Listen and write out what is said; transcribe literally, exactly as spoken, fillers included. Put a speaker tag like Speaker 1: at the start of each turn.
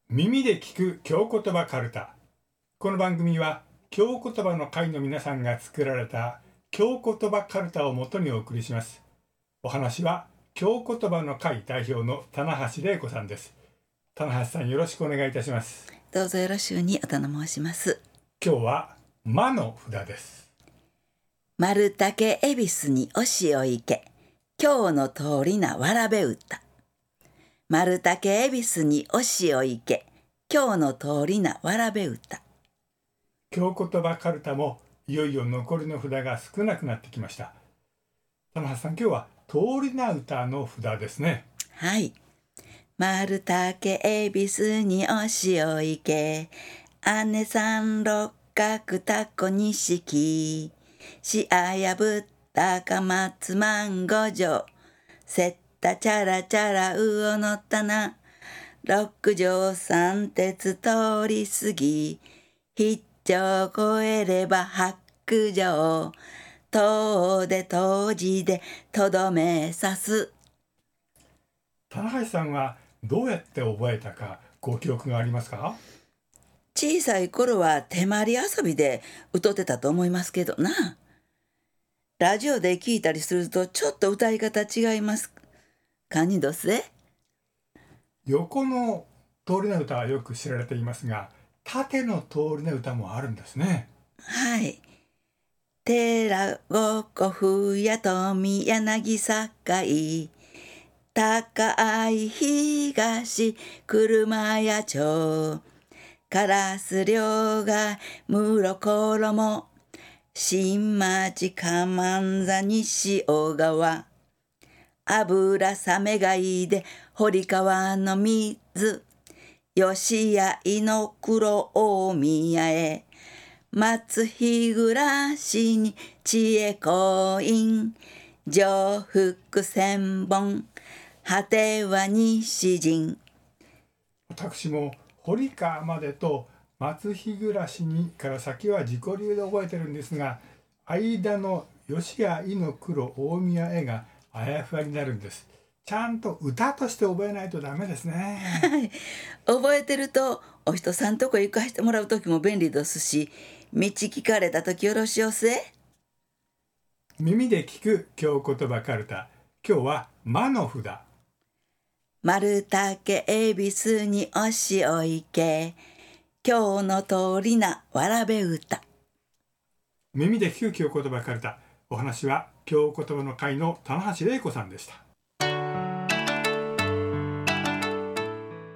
Speaker 1: 耳で聞く京言葉カルタ。この番組は京言葉の会の皆さんが作られた京言葉カルタをもとにお送りします。お話は京言葉の会代表の棚橋玲子さんです。棚橋さん、よろしくお願いいたします。
Speaker 2: どうぞよろしゅうにお頼申します。
Speaker 1: 今日は魔の札です。
Speaker 2: 丸竹恵比寿におしおいけ、今日の通りなわらべ歌。丸竹恵比寿におしおいけ、今日の通りなわらべ歌。
Speaker 1: 京言葉カルタもいよいよ残りの札が少なくなってきました。棚橋さん、今日は通りな歌の札ですね。
Speaker 2: はい。丸竹恵比寿におしおいけ、姉さん六角タコ錦、しあやぶったか松マンゴジョ、せったチャラチャラうおのったな、六条三鉄通り過ぎ、必丁越えれば白条、遠で当時でとどめさす。
Speaker 1: 棚橋さんはどうやって覚えたかご記憶がありますか？
Speaker 2: 小さい頃は手まり遊びで歌ってたと思いますけどな。ラジオで聞いたりするとちょっと歌い方違います。カニドスえ
Speaker 1: 横の通り名歌はよく知られていますが、縦の通り名歌もあるんですね。
Speaker 2: はい。寺ごこふや富柳境、高い東車屋町、烏両が室衣、新町かんざ西小川、油さめがいで堀川の水、吉谷の黒大宮へ、松日暮らしに知恵コイン、上福千本、果ては西陣。
Speaker 1: 私も堀川までと松日暮らしにから先は自己流で覚えてるんですが、間の吉谷の黒大宮へがあやふやになるんです。ちゃんと歌として覚えないとダメですね。
Speaker 2: はい。覚えてるとお人さんとこ行かしてもらう時も便利ですし、道聞かれた時よろしおせ。
Speaker 1: 耳で聞く京言葉カルタ。今日は魔の札。
Speaker 2: 丸竹恵比寿におしおいけ、今日の通りなわらべ歌。
Speaker 1: 耳で聞く京言葉カルタ。お話は京言葉の会の棚橋玲子さんでした。